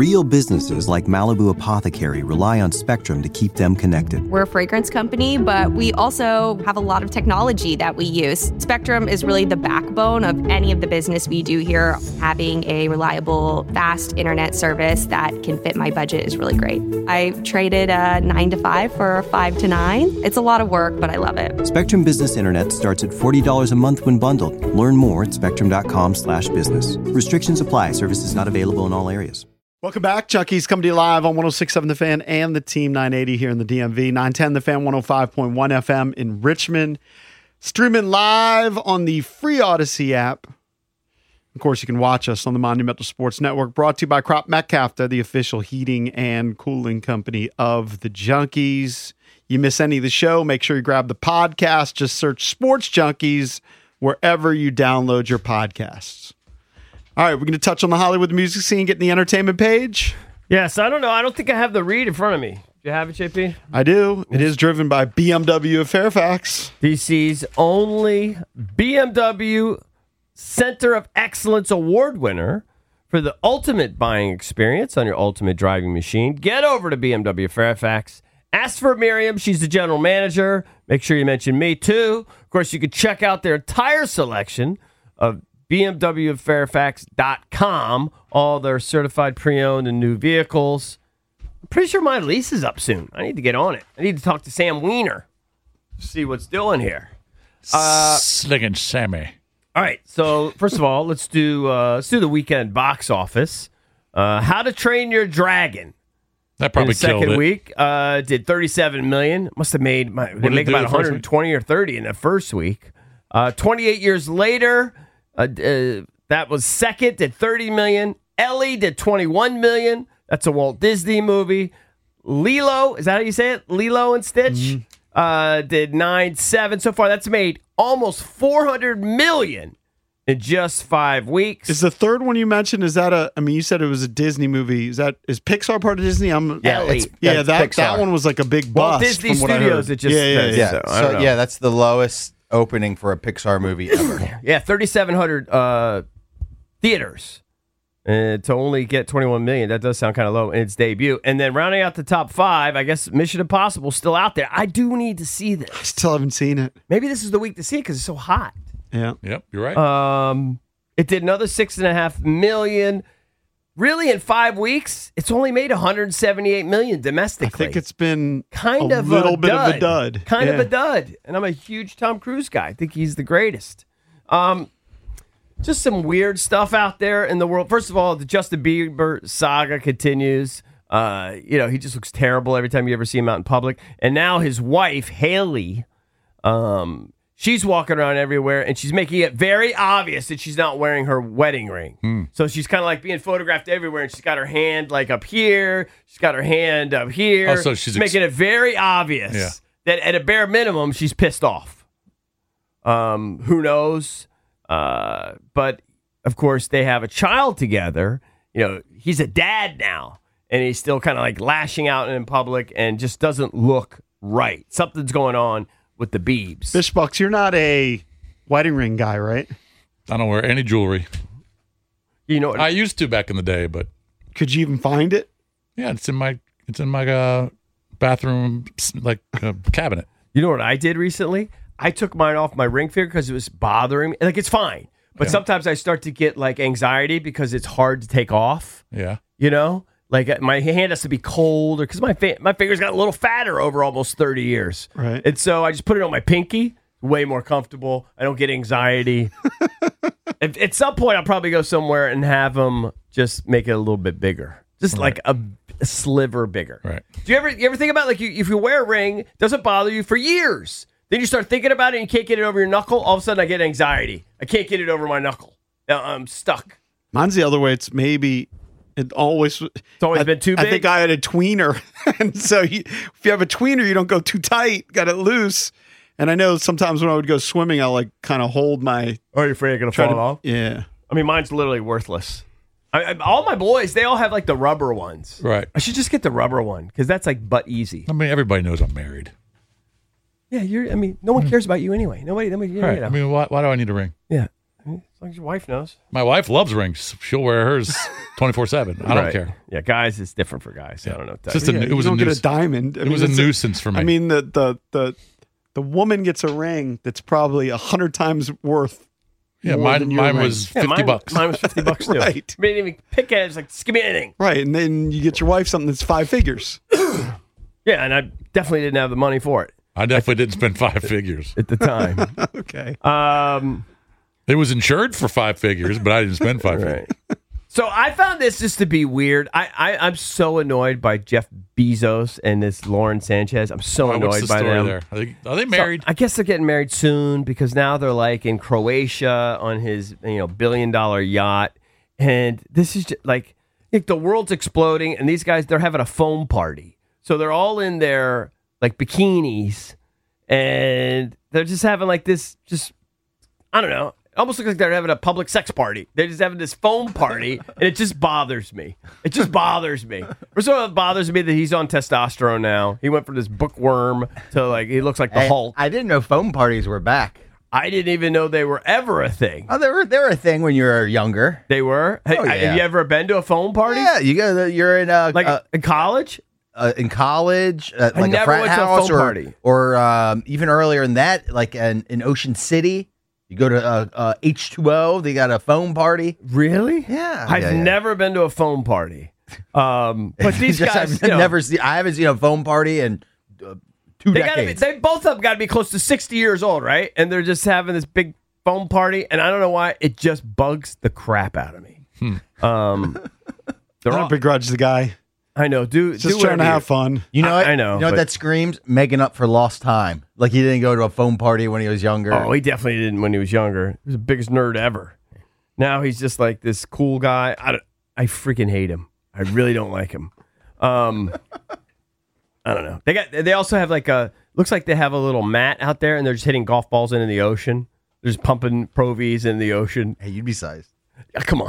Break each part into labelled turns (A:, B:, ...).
A: Real businesses like Malibu Apothecary rely on Spectrum to keep them connected.
B: We're a fragrance company, but we also have a lot of technology that we use. Spectrum is really the backbone of any of the business we do here. Having a reliable, fast internet service that can fit my budget is really great. I traded a 9 to 5 for a 5 to 9. It's a lot of work, but I love it.
A: Spectrum Business Internet starts at $40 a month when bundled. Learn more at spectrum.com/business. Restrictions apply. Services not available in all areas.
C: Welcome back. Junkies coming to you live on 106.7 The Fan and the Team 980 here in the DMV. 910 The Fan, 105.1 FM in Richmond. Streaming live on the free Odyssey app. Of course, you can watch us on the Monumental Sports Network, brought to you by Crop Metcalf. They're the official heating and cooling company of the Junkies. You miss any of the show, make sure you grab the podcast. Just search Sports Junkies wherever you download your podcasts. All right, we're going to touch on the Hollywood music scene, get in the entertainment page.
D: Yes, I don't know. I don't think I have the read in front of me. Do you have it, JP?
C: I do. It is driven by BMW of Fairfax.
D: DC's only BMW Center of Excellence Award winner for the ultimate buying experience on your ultimate driving machine. Get over to BMW Fairfax. Ask for Miriam. She's the general manager. Make sure you mention me, too. Of course, you can check out their entire selection of BMWFairfax.com, all their certified pre-owned and new vehicles. I'm pretty sure my lease is up soon. I need to get on it. I need to talk to Sam Weiner to see what's doing here.
E: Sliggin' Sammy.
D: All right, so first of all, let's do the weekend box office. How to Train Your Dragon.
E: That probably
D: in the second
E: killed it.
D: week did $37 million. Must have made they make about 120 or 30 in the first week. 28 years later. That was second, did $30 million. Ellie did $21 million. That's a Walt Disney movie. Lilo, is that how you say it? Lilo and Stitch did 9.7 so far. That's made almost $400 million in just 5 weeks.
C: Is the third one you mentioned? Is that you said it was a Disney movie. Is Pixar part of Disney? That one was like a big bust.
D: Walt Disney
C: from what
D: Studios.
C: I
D: It just
F: that's the lowest opening for a Pixar movie ever.
D: Yeah, 3,700 theaters to only get $21 million. That does sound kind of low in its debut. And then rounding out the top 5, I guess Mission Impossible still out there. I do need to see this.
C: I still haven't seen it.
D: Maybe this is the week to see it because it's so hot.
C: Yeah.
E: Yep, you're right.
D: It did another $6.5 million. Really, in 5 weeks, it's only made $178 million domestically.
C: I think it's been
D: kind of
C: little bit of a dud.
D: Kind of a dud. And I'm a huge Tom Cruise guy. I think he's the greatest. Just some weird stuff out there in the world. First of all, the Justin Bieber saga continues. He just looks terrible every time you ever see him out in public. And now his wife, Haley, she's walking around everywhere, and she's making it very obvious that she's not wearing her wedding ring. So she's kind of like being photographed everywhere, and she's got her hand like up here. She's got her hand up here.
E: Oh, so she's
D: making it very obvious that at a bare minimum, she's pissed off. Who knows? But, of course, they have a child together. He's a dad now, and he's still kind of like lashing out in public and just doesn't look right. Something's going on with the Biebs.
C: Fishbucks, you're not a wedding ring guy, right?
E: I don't wear any jewelry.
D: I
E: used to back in the day, but
C: could you even find it?
E: Yeah, it's in my bathroom cabinet.
D: You know what I did recently? I took mine off my ring finger because it was bothering me. Like, it's fine, but sometimes I start to get like anxiety because it's hard to take off.
E: Yeah,
D: like my hand has to be cold, or because my fingers got a little fatter over almost 30 years.
C: Right.
D: And so I just put it on my pinky. Way more comfortable. I don't get anxiety. At some point, I'll probably go somewhere and have them just make it a little bit bigger, just like a sliver bigger.
E: Right.
D: Do you ever think about if you wear a ring, it doesn't bother you for years. Then you start thinking about it and you can't get it over your knuckle. All of a sudden, I get anxiety. I can't get it over my knuckle. I'm stuck.
C: Mine's the other way. It's maybe it's always
D: been too big.
C: I think I had a tweener, and so if you have a tweener, you don't go too tight. Got it loose. And I know sometimes when I would go swimming, I'll like kind of hold my.
D: Are you afraid you're gonna fall off?
C: Yeah.
D: I mean, mine's literally worthless. All my boys, they all have like the rubber ones.
E: Right.
D: I should just get the rubber one because that's like butt easy.
E: I mean, everybody knows I'm married.
D: Yeah, no one cares about you anyway. Nobody.
E: Right. I mean, why do I need a ring?
D: Yeah. As long as your wife knows.
E: My wife loves rings. She'll wear hers 24/7. I don't
D: Right.
E: care.
D: Yeah, guys, it's different for guys. I don't know.
E: It's just a,
C: Yeah,
E: it was
C: you
E: a
C: don't get a
E: nuisance.
C: diamond.
E: It was a nuisance for me.
C: I mean, the woman gets a ring that's probably 100 times worth.
E: yeah,
C: more than your
E: mine
C: ring.
E: was
D: Yeah,
E: $50.
D: Mine was $50 too.
C: Right.
D: I didn't even pick it. It's like, just give me anything.
C: Right, and then you get your wife something that's 5 figures.
D: Yeah, and I definitely didn't have the money for it
E: I definitely didn't spend 5 figures.
D: at the time.
C: Okay.
E: It was insured for 5 figures, but I didn't spend 5 figures.
D: Right. So I found this just to be weird. I'm so annoyed by Jeff Bezos and this Lauren Sanchez. I'm so
E: What's
D: annoyed
E: the
D: by
E: story
D: them.
E: there? Are they
D: So,
E: married?
D: I guess they're getting married soon because now they're like in Croatia on his $1 billion yacht, and this is just like the world's exploding, and these guys they're having a foam party, so they're all in their like bikinis, and they're just having like this I don't know. It almost looks like they're having a public sex party. They're just having this foam party, and it just bothers me. It just bothers me. First of all, it bothers me that he's on testosterone now. He went from this bookworm to like he looks like the Hulk.
F: I didn't know foam parties were back.
D: I didn't even know they were ever a thing.
F: Oh, they were a thing when you were younger.
D: They were. Hey,
F: Oh, yeah.
D: Have you ever been to a foam party?
F: Yeah, you're in
D: In college?
F: in college, like a
D: never
F: frat
D: went to a
F: house,
D: foam party.
F: or even earlier than that, like in Ocean City. You go to H2O, they got a foam party.
D: Really?
F: Yeah.
D: I've
F: Yeah, yeah.
D: never been to a foam party. But these
F: Just,
D: guys,
F: I've never seen. I haven't seen a foam party in 2 decades.
D: they both of them got to be close to 60 years old, right? And they're just having this big foam party, and I don't know why it just bugs the crap out of me. They're
C: I
D: all,
C: don't begrudge the guy.
D: I know,
C: Just trying to
D: whatever
C: have fun.
F: You know what?
D: I know,
F: You know what
D: but-
F: that screams? Making up for lost time. Like he didn't go to a foam party when he was younger.
D: Oh, he definitely didn't when he was younger. He was the biggest nerd ever. Now he's just like this cool guy. I freaking hate him. I really don't like him. I don't know. They also have like looks like they have a little mat out there and they're just hitting golf balls into the ocean. They're just pumping Pro Vs in the ocean.
F: Hey, you'd be sized.
D: Come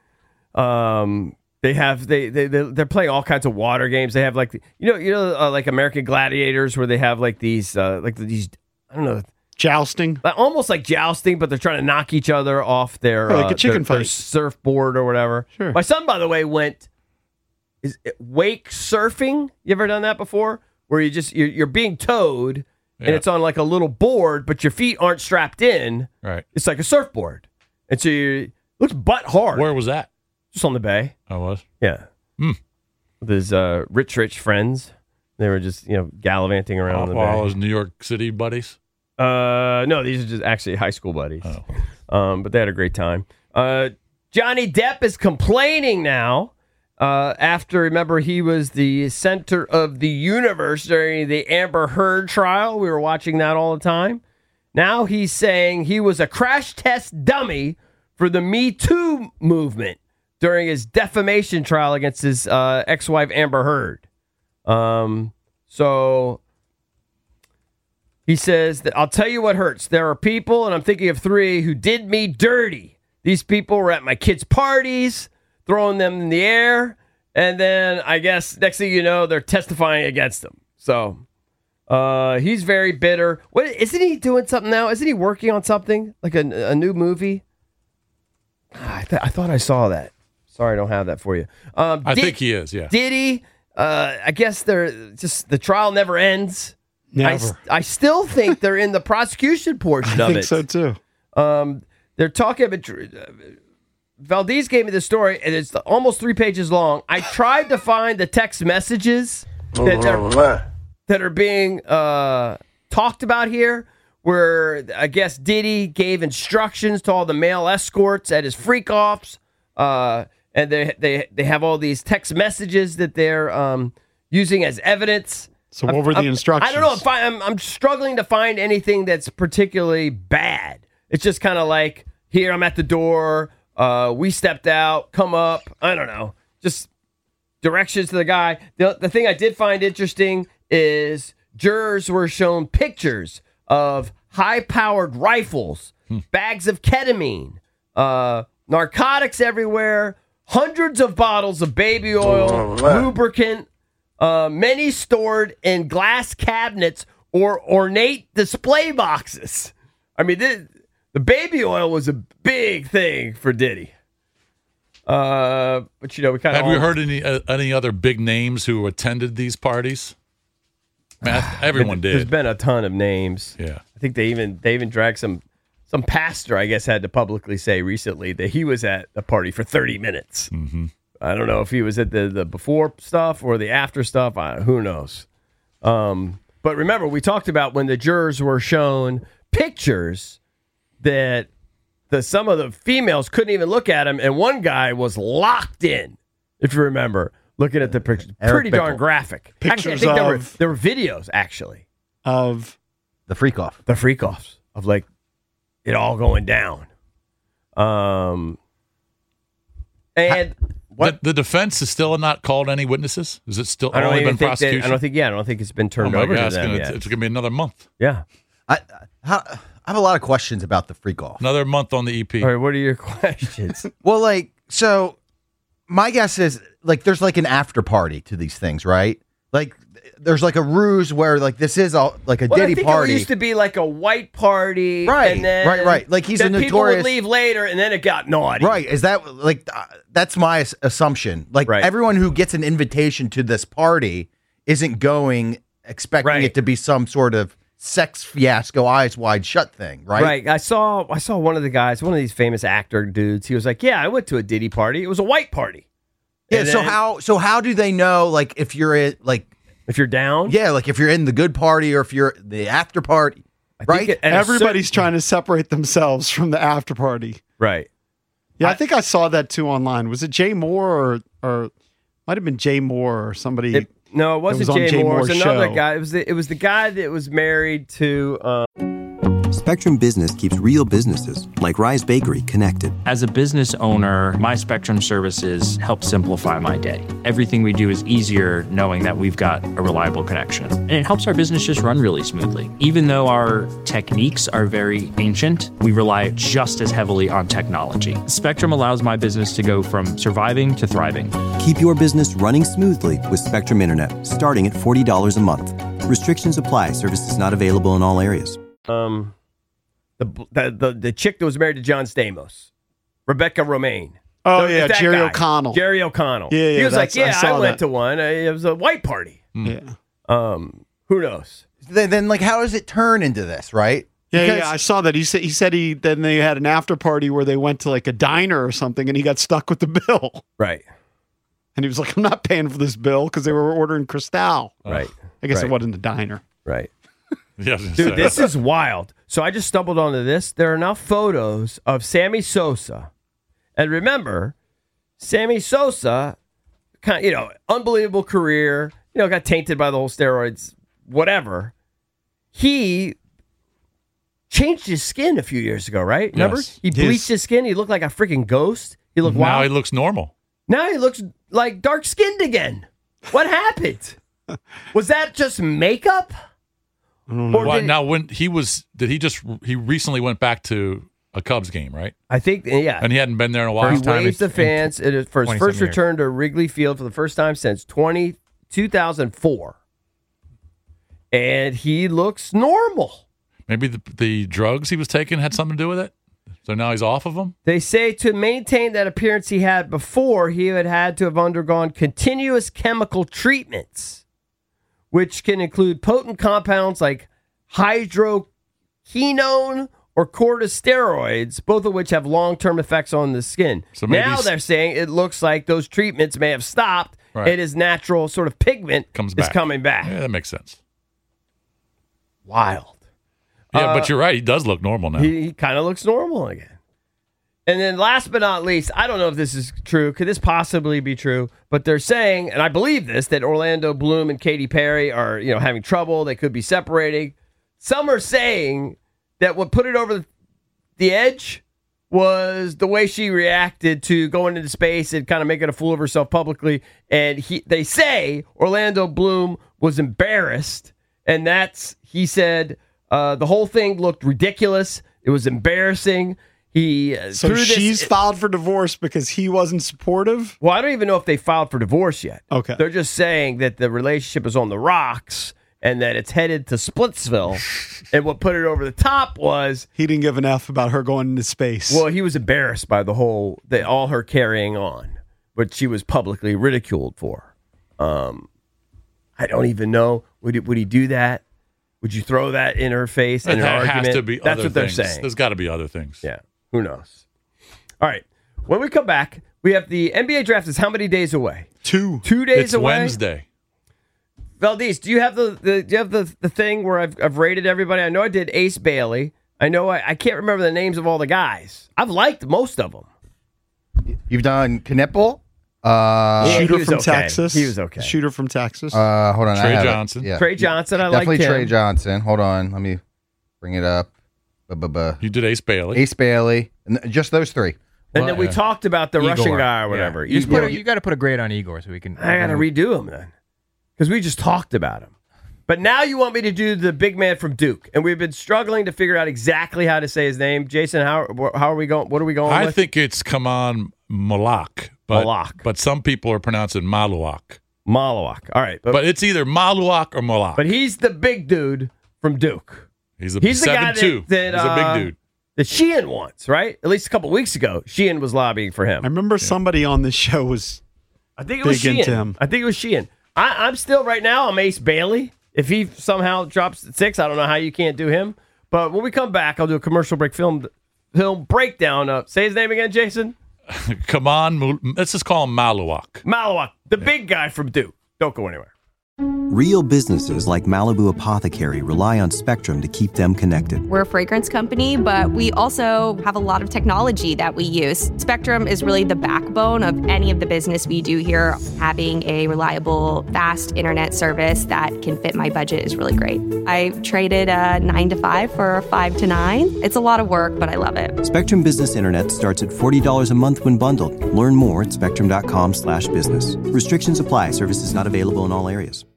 D: on. They're playing all kinds of water games. They have like like American Gladiators where they have like these I don't know,
C: Jousting.
D: almost like jousting, but they're trying to knock each other off their
C: Like a chicken
D: their
C: fight.
D: surfboard or whatever.
C: Sure.
D: My son, by the way, went wake surfing. You ever done that before? Where you're being towed and
E: Yeah.
D: it's on like a little board, but your feet aren't strapped in.
E: Right.
D: It's like a surfboard, and so it looks butt hard.
E: Where was that?
D: Just on the bay.
E: I was.
D: Yeah. With his rich friends. They were just, gallivanting around on the
E: All
D: bay.
E: his New York City buddies.
D: No, these are just actually high school buddies. But they had a great time. Johnny Depp is complaining now after, remember, he was the center of the universe during the Amber Heard trial. We were watching that all the time. Now he's saying he was a crash test dummy for the Me Too movement during his defamation trial against his ex-wife Amber Heard. So he says that I'll tell you what hurts. There are people, and I'm thinking of 3, who did me dirty. These people were at my kids' parties, throwing them in the air, and then I guess next thing you know, they're testifying against them. So he's very bitter. What isn't he doing something now? Isn't he working on something like a new movie? I thought I saw that. Sorry, I don't have that for you.
E: I think he is, yeah.
D: Diddy, I guess the trial never ends.
C: Never.
D: I still think they're in the prosecution portion
C: I
D: of
C: think
D: it.
C: so too.
D: They're talking about. Valdez gave me the story, and it's almost 3 pages long. I tried to find the text messages that are being talked about here, where I guess Diddy gave instructions to all the male escorts at his freak offs, and they have all these text messages that they're using as evidence.
C: So what were the instructions?
D: I don't know. I'm struggling to find anything that's particularly bad. It's just kind of like, here, I'm at the door. We stepped out. Come up. I don't know. Just directions to the guy. The thing I did find interesting is jurors were shown pictures of high-powered rifles, bags of ketamine, narcotics everywhere, hundreds of bottles of baby oil, lubricant, many stored in glass cabinets or ornate display boxes. I mean, The baby oil was a big thing for Diddy. But we kind of
E: have you heard any other big names who attended these parties? Everyone did.
D: There's been a ton of names.
E: Yeah,
D: I think they even dragged some pastor, I guess, had to publicly say recently that he was at a party for 30 minutes.
E: Mm-hmm.
D: I don't know if he was at the before stuff or the after stuff. Who knows? But remember, we talked about when the jurors were shown pictures that some of the females couldn't even look at him, and one guy was locked in, if you remember, looking at the pictures. Pretty darn graphic. Actually, I think there were videos, actually.
C: Of
F: the freak-off.
D: The freak-offs of, like, it all going down. And what
E: the defense is still not called any witnesses? Is it still only been prosecution?
D: I don't think it's been turned over to them yet.
E: It's going to be another month.
D: Yeah.
F: I have a lot of questions about the freak-off.
E: Another month on the EP.
D: All right, what are your questions?
F: Well, so my guess is, there's an after party to these things, right? There's a ruse where this is a Diddy party.
D: It used to be like a white party,
F: right?
D: And then,
F: right. He's a notorious.
D: People would leave later, and then it got naughty.
F: Right? Is that that's my assumption? Everyone who gets an invitation to this party isn't going expecting it to be some sort of sex fiasco, eyes wide shut thing, right?
D: Right. I saw one of the guys, one of these famous actor dudes. He was like, "Yeah, I went to a Diddy party. It was a white party."
F: Yeah. And so how do they know if you're at
D: if you're down?
F: Yeah, if you're in the good party or if you're the after party, right?
C: Everybody's trying to separate themselves from the after party.
D: Right.
C: Yeah, I think I saw that too online. Was it Jay Moore or might have been Jay Moore or somebody?
D: No, it wasn't Jay Moore. It was another
C: show.
D: guy. It was the guy that was married to.
A: Spectrum Business keeps real businesses like Rise Bakery connected.
G: As a business owner, my Spectrum services help simplify my day. Everything we do is easier knowing that we've got a reliable connection. And it helps our business just run really smoothly. Even though our techniques are very ancient, we rely just as heavily on technology. Spectrum allows my business to go from surviving to thriving.
A: Keep your business running smoothly with Spectrum Internet, starting at $40 a month. Restrictions apply. Services not available in all areas.
D: The chick that was married to John Stamos, Rebecca Romaine.
C: Oh, yeah, Jerry O'Connell.
D: Jerry O'Connell.
C: Yeah,
D: he was like, I went
C: that.
D: to one. It was a white party.
C: Yeah.
D: Who knows?
F: Then how does it turn into this, right?
C: Yeah, I saw that. He said then they had an after party where they went to a diner or something, and he got stuck with the bill.
D: Right.
C: And he was like, I'm not paying for this bill because they were ordering Cristal.
D: Right.
C: I guess it wasn't a diner.
D: Right.
E: Yeah,
D: dude, this is wild. So I just stumbled onto this. There are now photos of Sammy Sosa. And remember, Sammy Sosa, unbelievable career, got tainted by the whole steroids, whatever. He changed his skin a few years ago, right? Remember?
E: Yes.
D: He bleached his skin. He looked like a freaking ghost. He looked wild.
E: Now he looks normal.
D: Now he looks like dark-skinned again. What happened? Was that just makeup?
E: When he recently went back to a Cubs game, right?
D: I think, yeah.
E: And he hadn't been there in a while.
D: He waved the fans for his first return to Wrigley Field for the first time since 2004. And he looks normal.
E: Maybe the drugs he was taking had something to do with it? So now he's off of them?
D: They say to maintain that appearance he had before, he had to have undergone continuous chemical treatments, which can include potent compounds like hydroquinone or corticosteroids, both of which have long-term effects on the skin. So now they're saying it looks like those treatments may have stopped, and his natural sort of pigment is coming back.
E: Yeah, that makes sense.
D: Wild.
E: Yeah, but you're right. He does look normal now.
D: He kind of looks normal again. And then last but not least, I don't know if this is true. Could this possibly be true? But they're saying, and I believe this, that Orlando Bloom and Katy Perry are, having trouble. They could be separating. Some are saying that what put it over the edge was the way she reacted to going into space and kind of making a fool of herself publicly. And they say Orlando Bloom was embarrassed. And he said, the whole thing looked ridiculous. It was embarrassing.
C: So she's filed for divorce because he wasn't supportive?
D: Well, I don't even know if they filed for divorce yet.
C: Okay.
D: They're just saying that the relationship is on the rocks and that it's headed to Splitsville. And what put it over the top was
C: he didn't give an F about her going into space.
D: Well, he was embarrassed by all her carrying on, which she was publicly ridiculed for. I don't even know. Would he do that? Would you throw that in her face in an argument?
E: Has to be.
D: That's
E: other
D: what they're
E: things.
D: saying.
E: There's got to be other things.
D: Yeah. Who knows? All right. When we come back, we have the NBA draft is how many days away?
C: 2
D: days
E: it's
D: away.
E: Wednesday.
D: Valdez, do you have the thing where I've rated everybody? I know I did Ace Bailey. I know I can't remember the names of all the guys. I've liked most of them.
F: You've done Knipple.
C: Shooter from
D: okay.
C: Texas.
D: He was okay.
C: Shooter from Texas.
F: Hold on.
E: Trey Johnson.
F: Yeah.
D: Trey Johnson, I like him.
F: Definitely Trey Johnson. Hold on. Let me bring it up.
E: You did Ace Bailey.
F: Ace Bailey. And just those three.
D: And then we talked about the Russian guy or whatever.
H: You got to put a grade on Igor so we can.
D: I got to redo him then. Because we just talked about him. But now you want me to do the big man from Duke. And we've been struggling to figure out exactly how to say his name. Jason, how are we going? What are we going with?
E: I think it's Kaman Malak. But some people are pronouncing Maluak.
D: Maluak. All right.
E: But it's either Maluak or Malak.
D: But he's the big dude from Duke.
E: He's the guy that, he's a big dude.
D: That Sheehan wants, right? At least a couple weeks ago, Sheehan was lobbying for him.
C: I remember somebody on this show was big into him.
D: I think it was Sheehan. I'm still, right now, I'm Ace Bailey. If he somehow drops at 6, I don't know how you can't do him. But when we come back, I'll do a commercial break film breakdown. Say his name again, Jason.
E: Come on. Let's just call him Maluak.
D: Maluak, the big guy from Duke. Don't go anywhere.
A: Real businesses like Malibu Apothecary rely on Spectrum to keep them connected.
B: We're a fragrance company, but we also have a lot of technology that we use. Spectrum is really the backbone of any of the business we do here. Having a reliable, fast internet service that can fit my budget is really great. I traded a 9 to 5 for a 5 to 9. It's a lot of work, but I love it.
A: Spectrum Business Internet starts at $40 a month when bundled. Learn more at spectrum.com/business. Restrictions apply. Services not available in all areas.